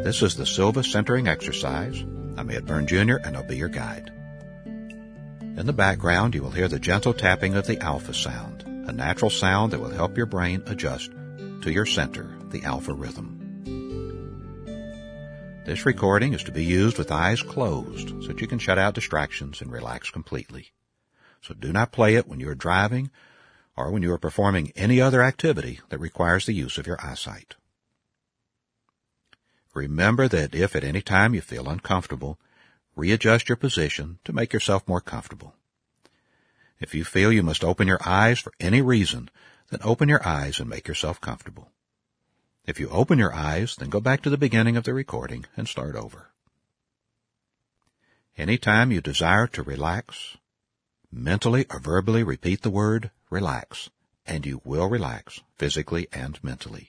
This is the Silva Centering Exercise. I'm Ed Byrne Jr., and I'll be your guide. In the background, you will hear the gentle tapping of the alpha sound, a natural sound that will help your brain adjust to your center, the alpha rhythm. This recording is to be used with eyes closed so that you can shut out distractions and relax completely. So do not play it when you are driving or when you are performing any other activity that requires the use of your eyesight. Remember that if at any time you feel uncomfortable, readjust your position to make yourself more comfortable. If you feel you must open your eyes for any reason, then open your eyes and make yourself comfortable. If you open your eyes, then go back to the beginning of the recording and start over. Anytime you desire to relax, mentally or verbally repeat the word relax, and you will relax physically and mentally.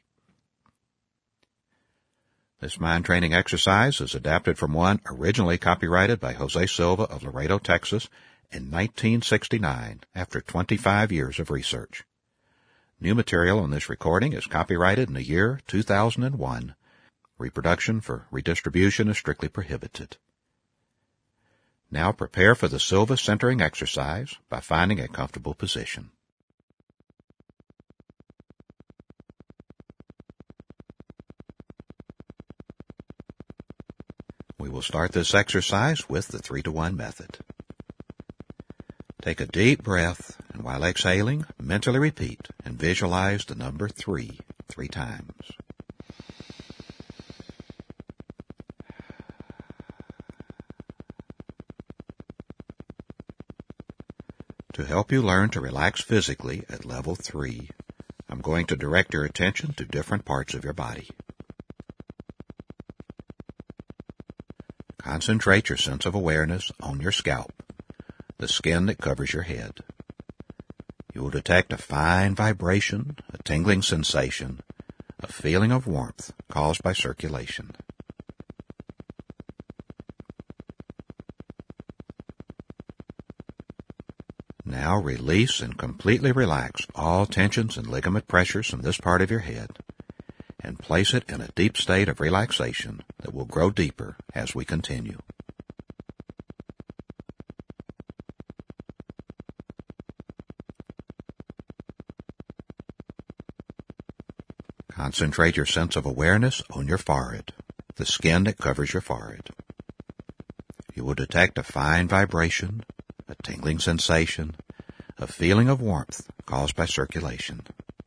This mind training exercise is adapted from one originally copyrighted by Jose Silva of Laredo, Texas in 1969 after 25 years of research. New material on this recording is copyrighted in the year 2001. Reproduction for redistribution is strictly prohibited. Now prepare for the Silva centering exercise by finding a comfortable position. We will start this exercise with the 3-to-1 method. Take a deep breath, and while exhaling, mentally repeat and visualize the number 3 times. To help you learn to relax physically at level 3, I'm going to direct your attention to different parts of your body. Concentrate your sense of awareness on your scalp, the skin that covers your head. You will detect a fine vibration, a tingling sensation, a feeling of warmth caused by circulation. Now release and completely relax all tensions and ligament pressures from this part of your head and place it in a deep state of relaxation that will grow deeper as we continue. Concentrate your sense of awareness on your forehead, the skin that covers your forehead. You will detect a fine vibration, a tingling sensation, a feeling of warmth caused by circulation.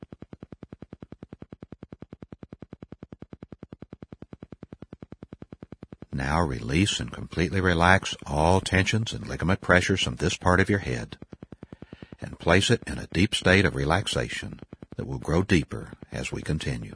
Now release and completely relax all tensions and ligament pressures from this part of your head and place it in a deep state of relaxation that will grow deeper as we continue.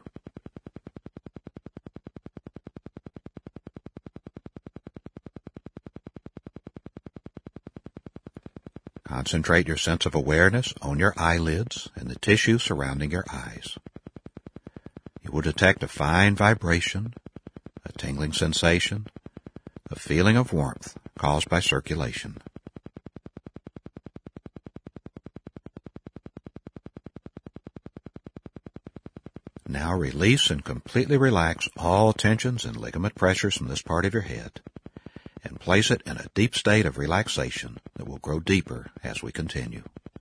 Concentrate your sense of awareness on your eyelids and the tissue surrounding your eyes. You will detect a fine vibration, a tingling sensation, a feeling of warmth caused by circulation. Now release and completely relax all tensions and ligament pressures from this part of your head and place it in a deep state of relaxation that will grow deeper as we continue.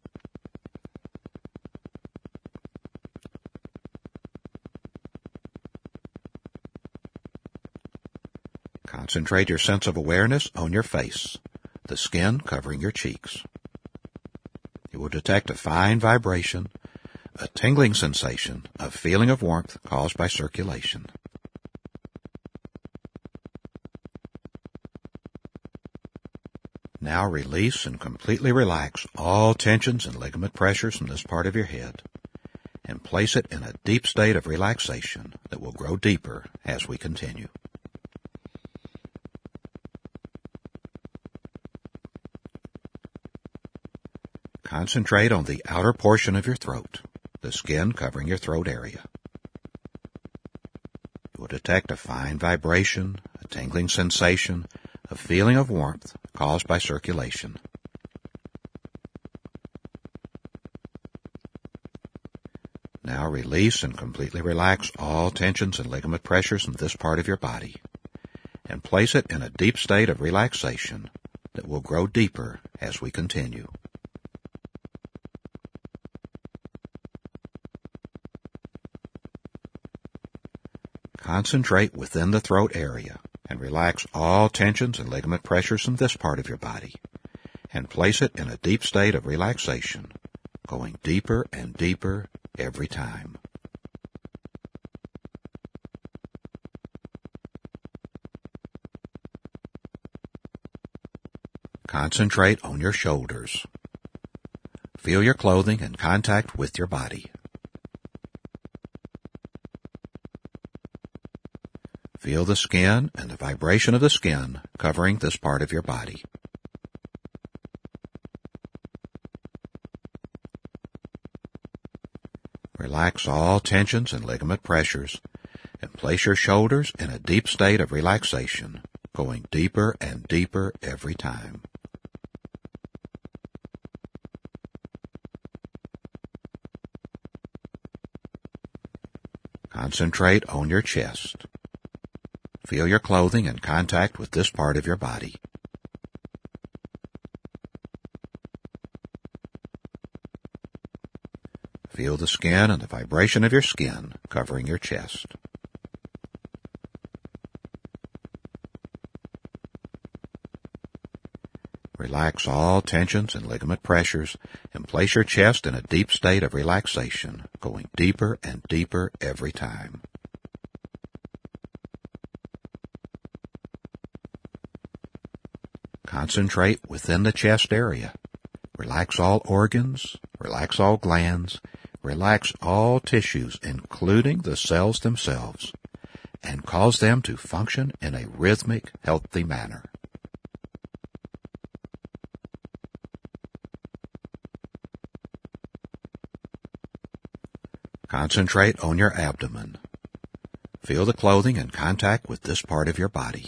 Concentrate your sense of awareness on your face, the skin covering your cheeks. You will detect a fine vibration, a tingling sensation, a feeling of warmth caused by circulation. Now release and completely relax all tensions and ligament pressures from this part of your head and place it in a deep state of relaxation that will grow deeper as we continue. Concentrate on the outer portion of your throat, the skin covering your throat area. You will detect a fine vibration, a tingling sensation, a feeling of warmth caused by circulation. Now Now release and completely relax all tensions and ligament pressures in this part of your body, and place it in a deep state of relaxation that will grow deeper as we continue. Concentrate within the throat area and relax all tensions and ligament pressures in this part of your body, and place it in a deep state of relaxation, going deeper and deeper every time. Concentrate on your shoulders. Feel your clothing in contact with your body. Feel the skin and the vibration of the skin covering this part of your body. Relax all tensions and ligament pressures and place your shoulders in a deep state of relaxation, going deeper and deeper every time. Concentrate on your chest. Feel your clothing in contact with this part of your body. Feel the skin and the vibration of your skin covering your chest. Relax all tensions and ligament pressures and place your chest in a deep state of relaxation, going deeper and deeper every time. Concentrate within the chest area. Relax all organs, relax all glands, relax all tissues, including the cells themselves, and cause them to function in a rhythmic, healthy manner. Concentrate on your abdomen. Feel the clothing in contact with this part of your body.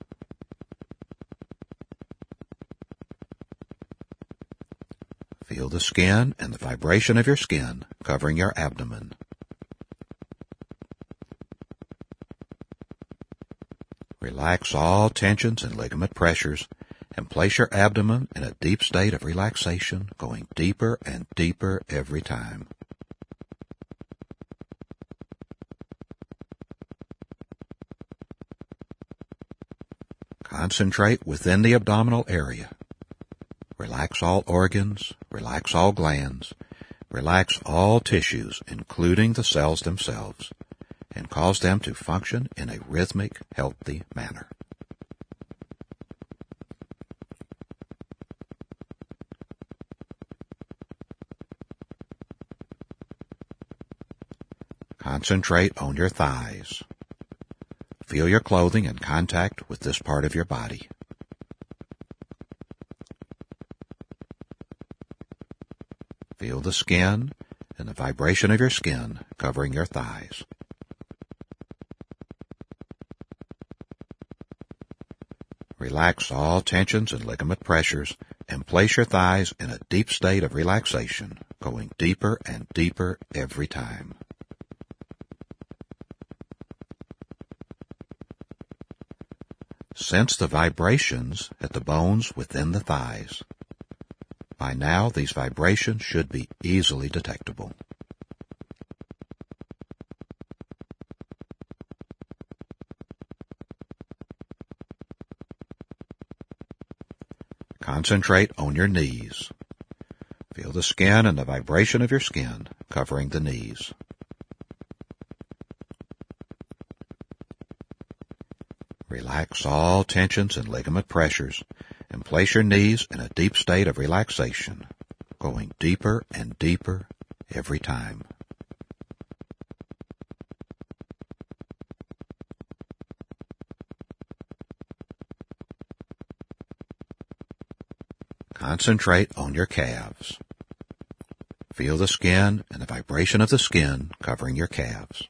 Feel the skin and the vibration of your skin covering your abdomen. Relax all tensions and ligament pressures and place your abdomen in a deep state of relaxation, going deeper and deeper every time. Concentrate within the abdominal area. Relax all organs, relax all glands, relax all tissues, including the cells themselves, and cause them to function in a rhythmic, healthy manner. Concentrate on your thighs. Feel your clothing in contact with this part of your body. Feel the skin and the vibration of your skin covering your thighs. Relax all tensions and ligament pressures and place your thighs in a deep state of relaxation, going deeper and deeper every time. Sense the vibrations at the bones within the thighs. By now, these vibrations should be easily detectable. Concentrate on your knees. Feel the skin and the vibration of your skin covering the knees. Relax all tensions and ligament pressures and place your knees in a deep state of relaxation, going deeper and deeper every time. Concentrate on your calves. Feel the skin and the vibration of the skin covering your calves.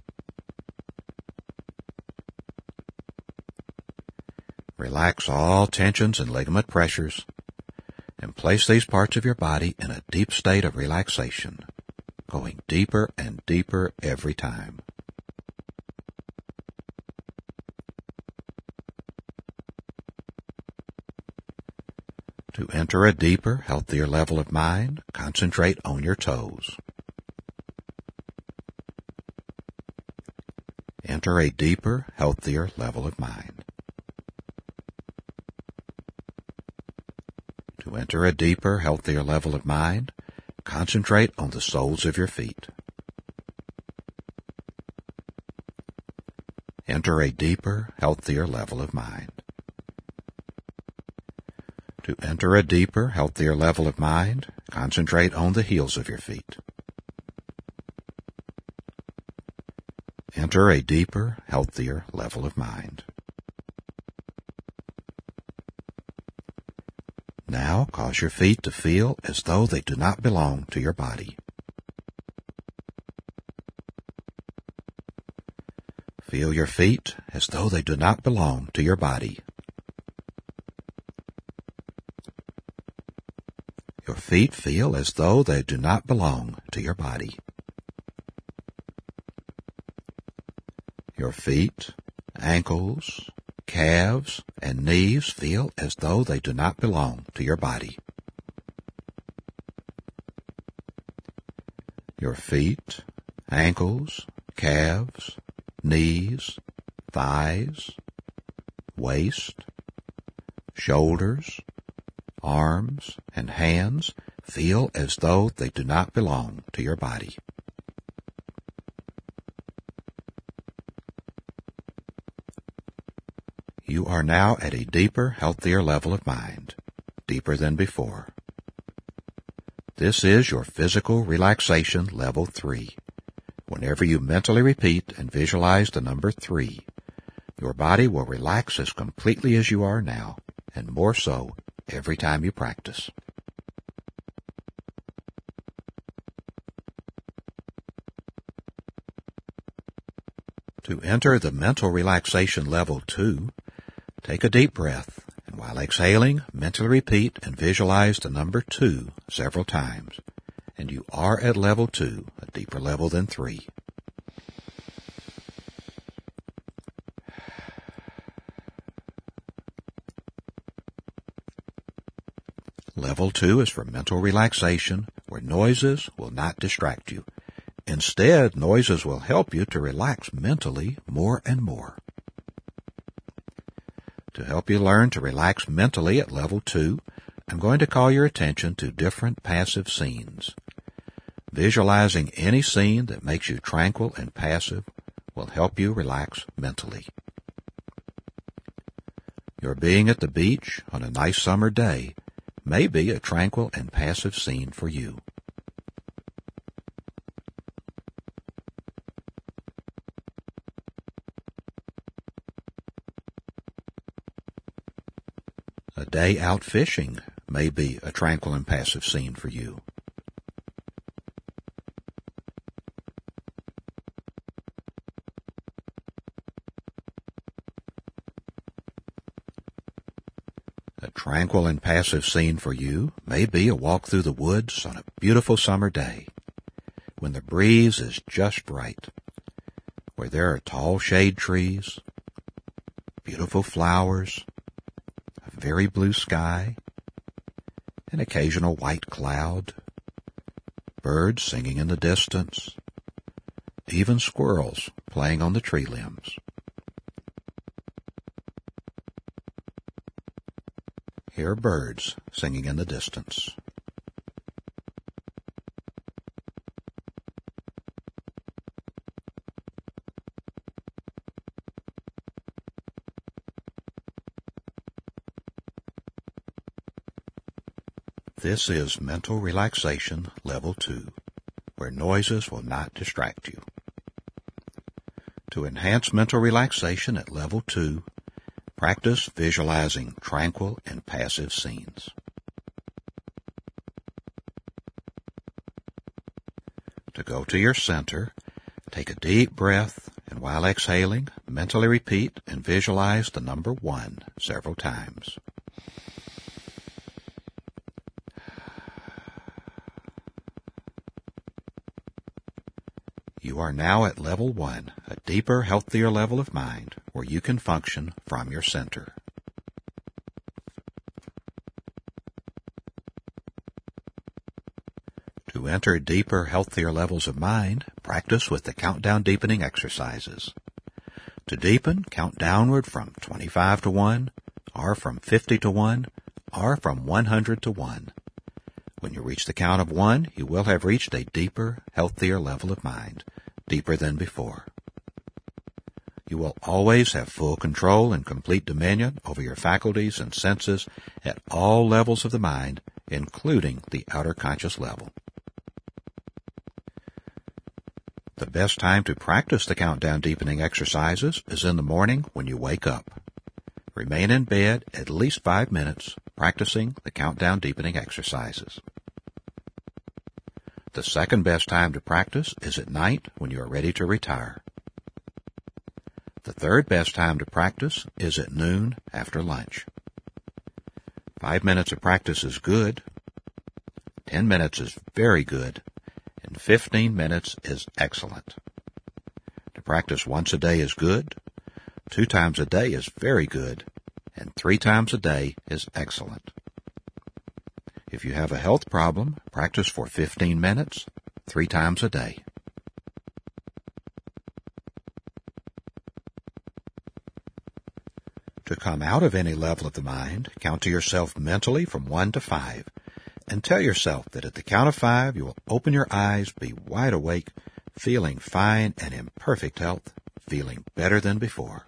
Relax all tensions and ligament pressures and place these parts of your body in a deep state of relaxation, going deeper and deeper every time. To enter a deeper, healthier level of mind, concentrate on your toes. Enter a deeper, healthier level of mind. To enter a deeper, healthier level of mind, concentrate on the soles of your feet. Enter a deeper, healthier level of mind. To enter a deeper, healthier level of mind, concentrate on the heels of your feet. Enter a deeper, healthier level of mind. Now cause your feet to feel as though they do not belong to your body. Feel your feet as though they do not belong to your body. Your feet feel as though they do not belong to your body. Your feet, ankles, calves, and knees feel as though they do not belong to your body. Your feet, ankles, calves, knees, thighs, waist, shoulders, arms, and hands feel as though they do not belong to your body. You are now at a deeper, healthier level of mind, deeper than before. This is your physical relaxation level 3. Whenever you mentally repeat and visualize the number 3, your body will relax as completely as you are now, and more so every time you practice. To enter the mental relaxation level 2, take a deep breath, and while exhaling, mentally repeat and visualize the number 2 several times, and you are at level 2, a deeper level than 3. Level 2 is for mental relaxation, where noises will not distract you. Instead, noises will help you to relax mentally more and more. To help you learn to relax mentally at level 2, I'm going to call your attention to different passive scenes. Visualizing any scene that makes you tranquil and passive will help you relax mentally. Your being at the beach on a nice summer day may be a tranquil and passive scene for you. A day out fishing may be a tranquil and passive scene for you. A tranquil and passive scene for you may be a walk through the woods on a beautiful summer day, when the breeze is just right, where there are tall shade trees, beautiful flowers, a very blue sky, an occasional white cloud, birds singing in the distance, even squirrels playing on the tree limbs. Hear birds singing in the distance. This is mental relaxation level 2, where noises will not distract you. To enhance mental relaxation at level 2, practice visualizing tranquil and passive scenes. To go to your center, take a deep breath, and while exhaling, mentally repeat and visualize the number 1 several times. You are now at level 1, a deeper, healthier level of mind where you can function from your center. To enter deeper, healthier levels of mind, practice with the countdown deepening exercises. To deepen, count downward from 25 to 1, or from 50 to 1, or from 100 to 1. When you reach the count of 1, you will have reached a deeper, healthier level of mind, deeper than before. You will always have full control and complete dominion over your faculties and senses at all levels of the mind, including the outer conscious level. The best time to practice the countdown deepening exercises is in the morning when you wake up. Remain in bed at least 5 minutes, practicing the countdown deepening exercises. The second best time to practice is at night when you are ready to retire. The third best time to practice is at noon after lunch. 5 minutes of practice is good. 10 minutes is very good. And 15 minutes is excellent. To practice once a day is good. 2 times a day is very good. And 3 times a day is excellent. If you have a health problem, practice for 15 minutes, 3 times a day. To come out of any level of the mind, count to yourself mentally from 1 to 5, and tell yourself that at the count of 5 you will open your eyes, be wide awake, feeling fine and in perfect health, feeling better than before.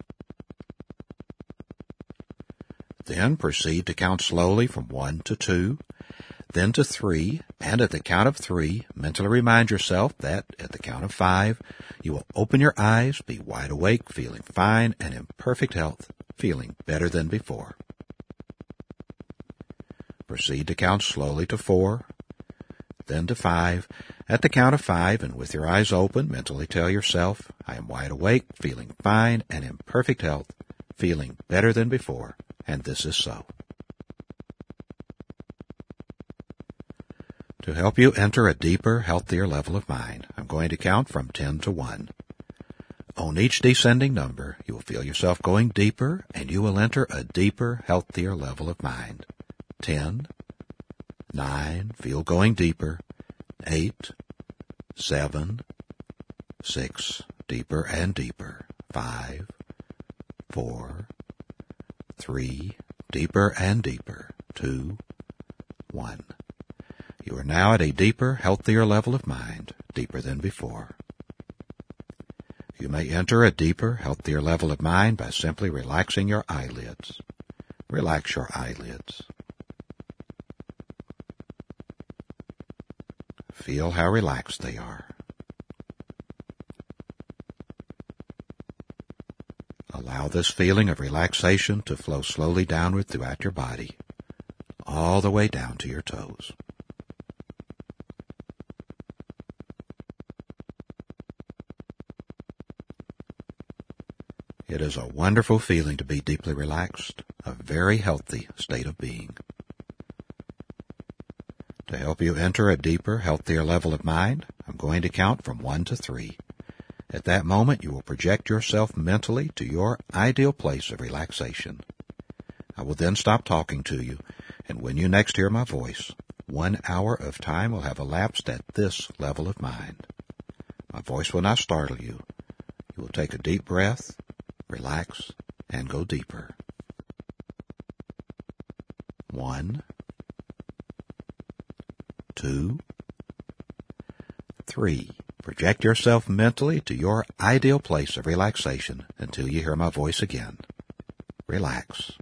Then proceed to count slowly from 1 to 2, then to 3, and at the count of 3, mentally remind yourself that at the count of 5, you will open your eyes, be wide awake, feeling fine and in perfect health, feeling better than before. Proceed to count slowly to 4, then to 5. At the count of 5, and with your eyes open, mentally tell yourself, I am wide awake, feeling fine and in perfect health, feeling better than before, and this is so. To help you enter a deeper, healthier level of mind, I'm going to count from 10 to 1. On each descending number, you will feel yourself going deeper, and you will enter a deeper, healthier level of mind. 10, 9, feel going deeper, 8, 7, 6, deeper and deeper, 5, 4, 3, deeper and deeper, 2, 1. You are now at a deeper, healthier level of mind, deeper than before. You may enter a deeper, healthier level of mind by simply relaxing your eyelids. Relax your eyelids. Feel how relaxed they are. Allow this feeling of relaxation to flow slowly downward throughout your body, all the way down to your toes. It is a wonderful feeling to be deeply relaxed, a very healthy state of being. To help you enter a deeper, healthier level of mind, I'm going to count from 1 to 3. At that moment, you will project yourself mentally to your ideal place of relaxation. I will then stop talking to you, and when you next hear my voice, 1 hour of time will have elapsed at this level of mind. My voice will not startle you. You will take a deep breath, relax, and go deeper. 1, 2, 3. Project yourself mentally to your ideal place of relaxation until you hear my voice again. Relax.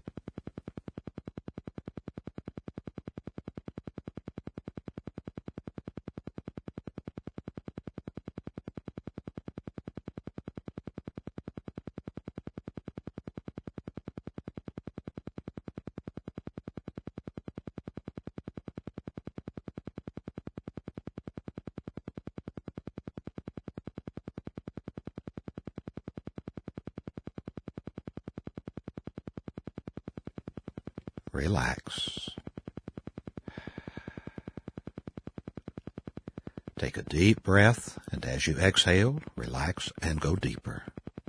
Relax. Take a deep breath, and as you exhale, relax and go deeper.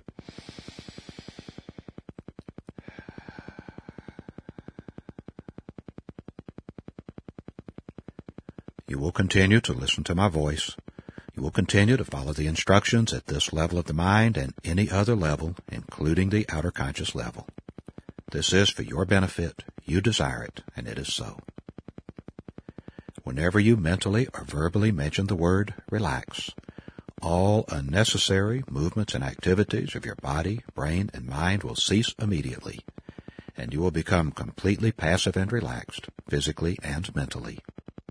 You will continue to listen to my voice. You will continue to follow the instructions at this level of the mind and any other level, including the outer conscious level. This is for your benefit. You desire it, and it is so. Whenever you mentally or verbally mention the word relax, all unnecessary movements and activities of your body, brain, and mind will cease immediately, and you will become completely passive and relaxed, physically and mentally.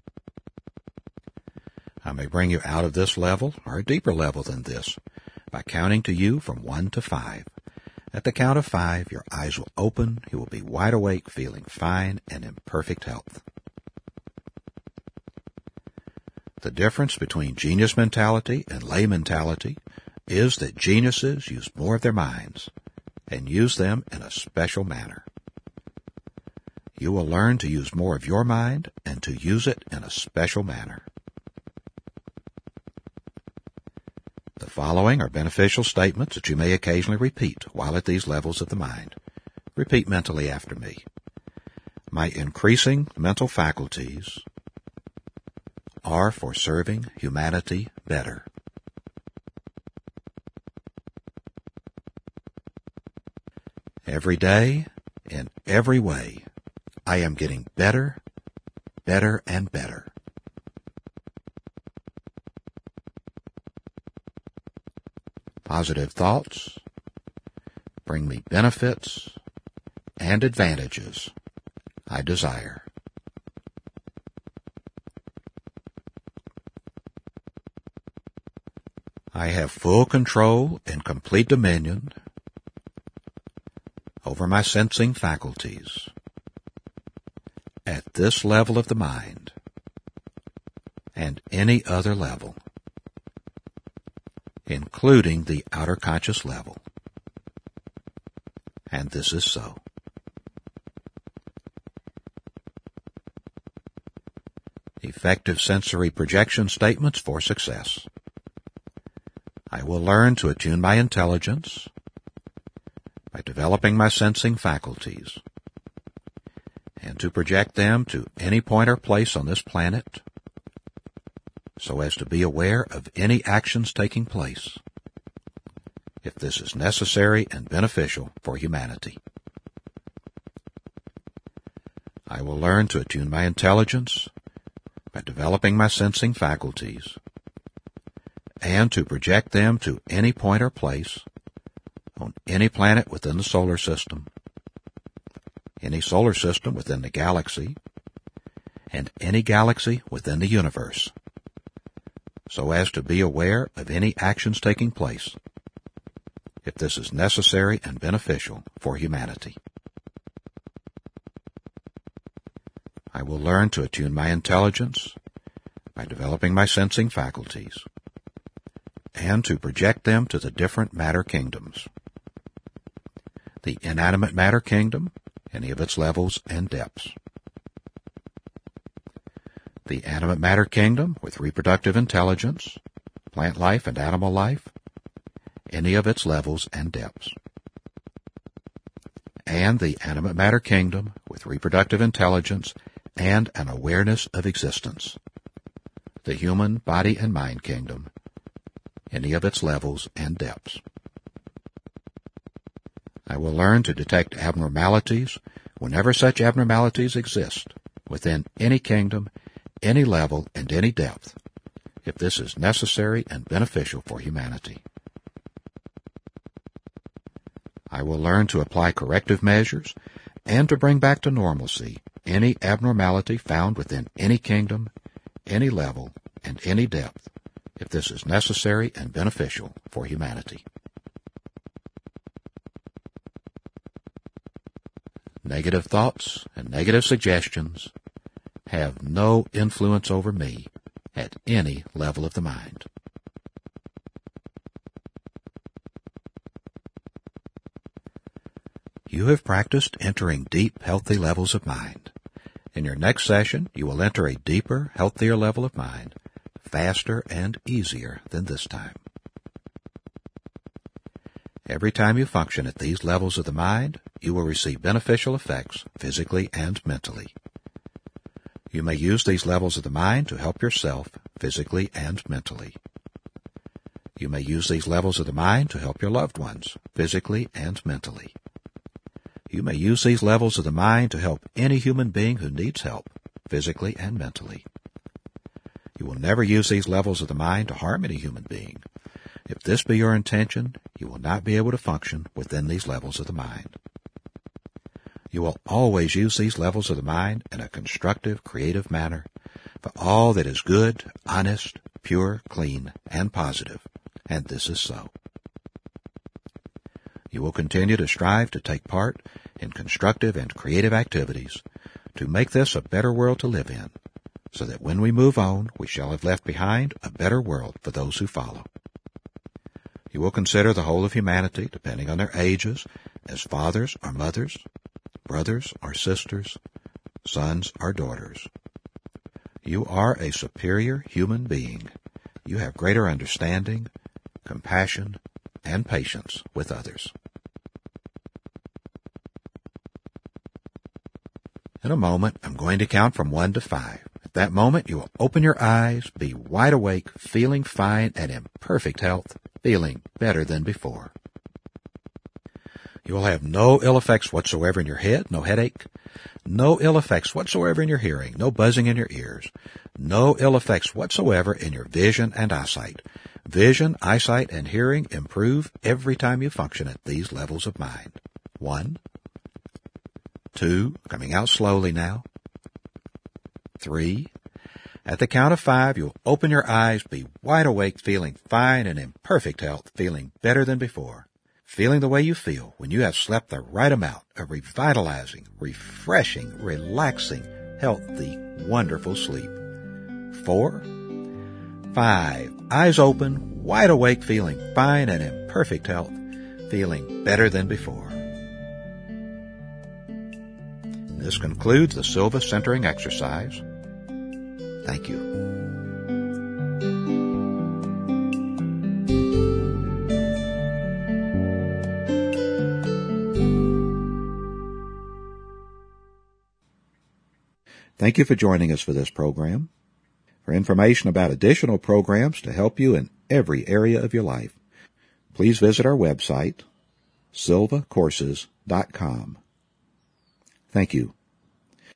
I may bring you out of this level or a deeper level than this by counting to you from 1 to 5. At the count of 5, your eyes will open, you will be wide awake, feeling fine and in perfect health. The difference between genius mentality and lay mentality is that geniuses use more of their minds and use them in a special manner. You will learn to use more of your mind and to use it in a special manner. The following are beneficial statements that you may occasionally repeat while at these levels of the mind. Repeat mentally after me. My increasing mental faculties are for serving humanity better. Every day, in every way, I am getting better, better, and better. Positive thoughts bring me benefits and advantages I desire. I have full control and complete dominion over my sensing faculties at this level of the mind and any other level, including the outer conscious level. And this is so. Effective sensory projection statements for success. I will learn to attune my intelligence by developing my sensing faculties and to project them to any point or place on this planet so as to be aware of any actions taking place, if this is necessary and beneficial for humanity. I will learn to attune my intelligence by developing my sensing faculties and to project them to any point or place on any planet within the solar system, any solar system within the galaxy, and any galaxy within the universe, so as to be aware of any actions taking place, if this is necessary and beneficial for humanity. I will learn to attune my intelligence by developing my sensing faculties and to project them to the different matter kingdoms. The inanimate matter kingdom, any of its levels and depths. The animate matter kingdom with reproductive intelligence, plant life and animal life, any of its levels and depths. And the animate matter kingdom with reproductive intelligence and an awareness of existence. The human body and mind kingdom, any of its levels and depths. I will learn to detect abnormalities whenever such abnormalities exist within any kingdom, any level, and any depth, if this is necessary and beneficial for humanity. I will learn to apply corrective measures and to bring back to normalcy any abnormality found within any kingdom, any level, and any depth, if this is necessary and beneficial for humanity. Negative thoughts and negative suggestions have no influence over me at any level of the mind. You have practiced entering deep, healthy levels of mind. In your next session, you will enter a deeper, healthier level of mind, faster and easier than this time. Every time you function at these levels of the mind, you will receive beneficial effects physically and mentally. You may use these levels of the mind to help yourself physically and mentally. You may use these levels of the mind to help your loved ones physically and mentally. You may use these levels of the mind to help any human being who needs help physically and mentally. You will never use these levels of the mind to harm any human being. If this be your intention, you will not be able to function within these levels of the mind. You will always use these levels of the mind in a constructive, creative manner for all that is good, honest, pure, clean, and positive, and this is so. You will continue to strive to take part in constructive and creative activities to make this a better world to live in, so that when we move on, we shall have left behind a better world for those who follow. You will consider the whole of humanity, depending on their ages, as fathers or mothers, brothers or sisters, sons or daughters. You are a superior human being. You have greater understanding, compassion, and patience with others. In a moment, I'm going to count from 1 to 5. At that moment, you will open your eyes, be wide awake, feeling fine and in perfect health, feeling better than before. You will have no ill effects whatsoever in your head, no headache, no ill effects whatsoever in your hearing, no buzzing in your ears, no ill effects whatsoever in your vision and eyesight. Vision, eyesight, and hearing improve every time you function at these levels of mind. 1, 2, coming out slowly now. 3. At the count of 5, you'll open your eyes, be wide awake, feeling fine and in perfect health, feeling better than before. Feeling the way you feel when you have slept the right amount of revitalizing, refreshing, relaxing, healthy, wonderful sleep. 4, 5. Eyes open, wide awake, feeling fine and in perfect health, feeling better than before. This concludes the Silva centering exercise. Thank you. Thank you for joining us for this program. For information about additional programs to help you in every area of your life, please visit our website, silvacourses.com. Thank you.